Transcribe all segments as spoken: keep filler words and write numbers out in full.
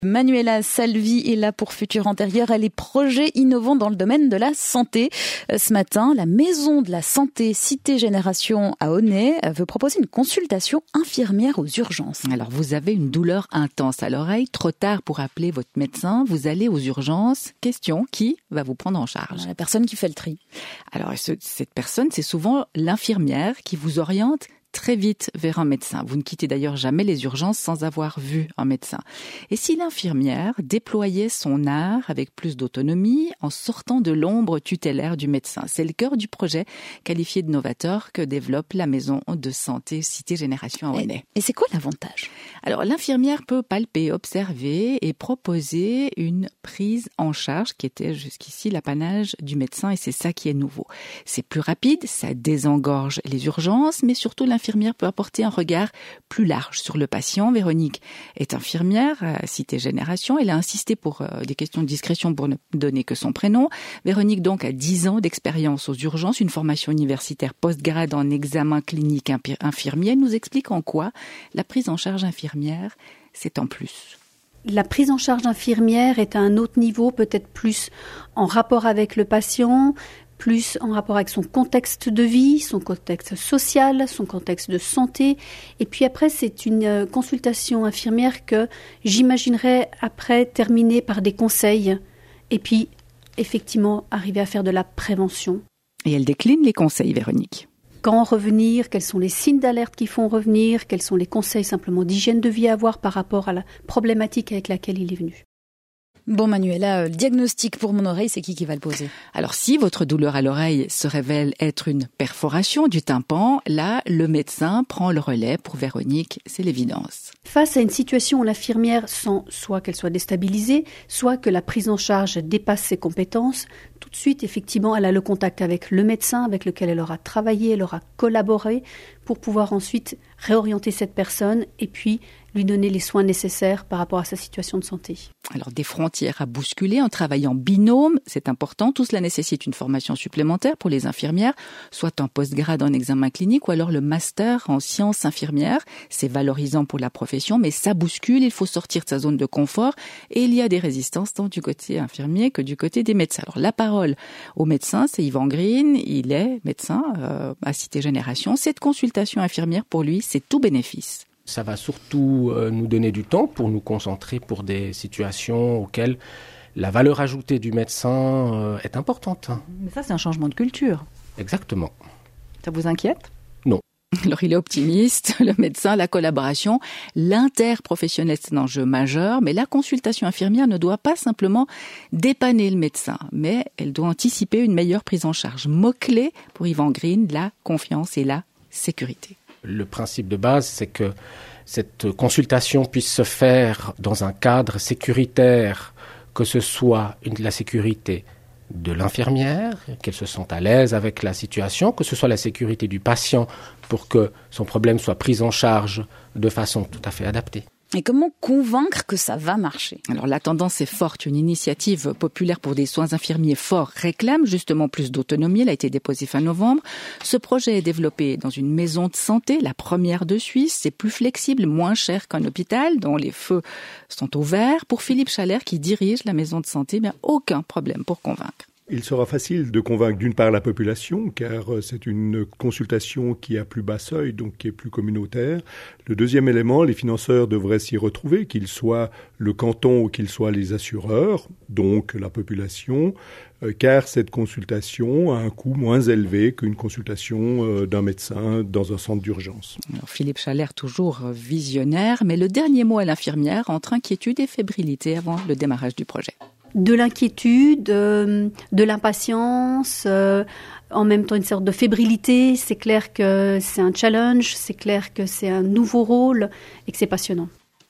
Manuela Salvi est là pour Futur Antérieur. Elle est projet innovant dans le domaine de la santé. Ce matin, la Maison de la Santé Cité Génération à Aunay veut proposer une consultation infirmière aux urgences. Alors, vous avez une douleur intense à l'oreille, trop tard pour appeler votre médecin, vous allez aux urgences. Question, qui va vous prendre en charge? La personne qui fait le tri. Alors, ce, cette personne, c'est souvent l'infirmière qui vous oriente très vite vers un médecin. Vous ne quittez d'ailleurs jamais les urgences sans avoir vu un médecin. Et si l'infirmière déployait son art avec plus d'autonomie en sortant de l'ombre tutélaire du médecin? C'est le cœur du projet qualifié de novateur que développe la Maison de Santé Cité Génération à Aunay. Et, et c'est quoi l'avantage? Alors, l'infirmière peut palper, observer et proposer une prise en charge qui était jusqu'ici l'apanage du médecin, et c'est ça qui est nouveau. C'est plus rapide, ça désengorge les urgences, mais surtout l'infirmière L'infirmière peut apporter un regard plus large sur le patient. Véronique est infirmière à Cité Génération. Elle a insisté pour euh, des questions de discrétion pour ne donner que son prénom. Véronique donc a dix ans d'expérience aux urgences, une formation universitaire post-grade en examen clinique infirmier. Elle nous explique en quoi la prise en charge infirmière, c'est en plus. La prise en charge infirmière est à un autre niveau, peut-être plus en rapport avec le patient, plus en rapport avec son contexte de vie, son contexte social, son contexte de santé. Et puis après, c'est une consultation infirmière que j'imaginerais après terminer par des conseils et puis effectivement arriver à faire de la prévention. Et elle décline les conseils, Véronique. Quand revenir, quels sont les signes d'alerte qui font revenir, quels sont les conseils simplement d'hygiène de vie à avoir par rapport à la problématique avec laquelle il est venu. Bon Manuela, le diagnostic pour mon oreille, c'est qui qui va le poser? Alors si votre douleur à l'oreille se révèle être une perforation du tympan, là, le médecin prend le relais pour Véronique, c'est l'évidence. Face à une situation où l'infirmière sent soit qu'elle soit déstabilisée, soit que la prise en charge dépasse ses compétences, tout de suite, effectivement, elle a le contact avec le médecin avec lequel elle aura travaillé, elle aura collaboré pour pouvoir ensuite réorienter cette personne et puis lui donner les soins nécessaires par rapport à sa situation de santé. Alors, des frontières à bousculer en travaillant binôme, c'est important. Tout cela nécessite une formation supplémentaire pour les infirmières, soit un post-grade en examen clinique ou alors le master en sciences infirmières. C'est valorisant pour la profession, mais ça bouscule, il faut sortir de sa zone de confort et il y a des résistances tant du côté infirmier que du côté des médecins. Alors, la parole au médecin, c'est Yvan Green, il est médecin euh, à Cité Génération. Cette consultation infirmière, pour lui, c'est tout bénéfice. Ça va surtout euh, nous donner du temps pour nous concentrer pour des situations auxquelles la valeur ajoutée du médecin euh, est importante. Mais ça, c'est un changement de culture. Exactement. Ça vous inquiète? Non. Alors, il est optimiste, le médecin, la collaboration, l'interprofessionnel, c'est un enjeu majeur, mais la consultation infirmière ne doit pas simplement dépanner le médecin, mais elle doit anticiper une meilleure prise en charge. Mot-clé pour Yvan Green, la confiance et la sécurité. Le principe de base, c'est que cette consultation puisse se faire dans un cadre sécuritaire, que ce soit une, la sécurité de l'infirmière, qu'elle se sente à l'aise avec la situation, que ce soit la sécurité du patient pour que son problème soit pris en charge de façon tout à fait adaptée. Et comment convaincre que ça va marcher? Alors la tendance est forte. Une initiative populaire pour des soins infirmiers forts réclame justement plus d'autonomie. Elle a été déposée fin novembre. Ce projet est développé dans une maison de santé, la première de Suisse. C'est plus flexible, moins cher qu'un hôpital dont les feux sont au vert. Pour Philippe Chalère qui dirige la maison de santé, bien aucun problème pour convaincre. Il sera facile de convaincre d'une part la population, car c'est une consultation qui a plus bas seuil, donc qui est plus communautaire. Le deuxième élément, les financeurs devraient s'y retrouver, qu'ils soient le canton ou qu'ils soient les assureurs, donc la population, car cette consultation a un coût moins élevé qu'une consultation d'un médecin dans un centre d'urgence. Alors Philippe Chalère, toujours visionnaire, mais le dernier mot à l'infirmière entre inquiétude et fébrilité avant le démarrage du projet. De l'inquiétude, euh, de l'impatience, euh, en même temps une sorte de fébrilité. C'est clair que c'est un challenge, c'est clair que c'est un nouveau rôle et que c'est passionnant.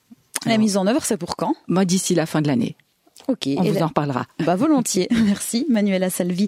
La mise en œuvre, c'est pour quand? Moi, d'ici la fin de l'année. Ok. On et vous la... en reparlera. Bah volontiers. Merci Manuela Salvi.